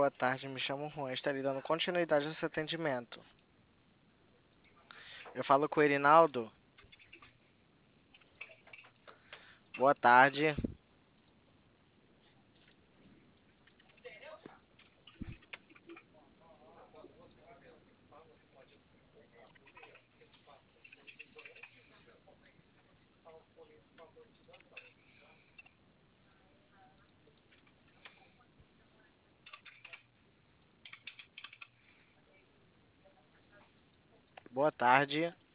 boa tarde, me chamo Juan, estarei dando continuidade ao seu atendimento. Eu falo com o Erinaldo. Boa tarde. Boa tarde.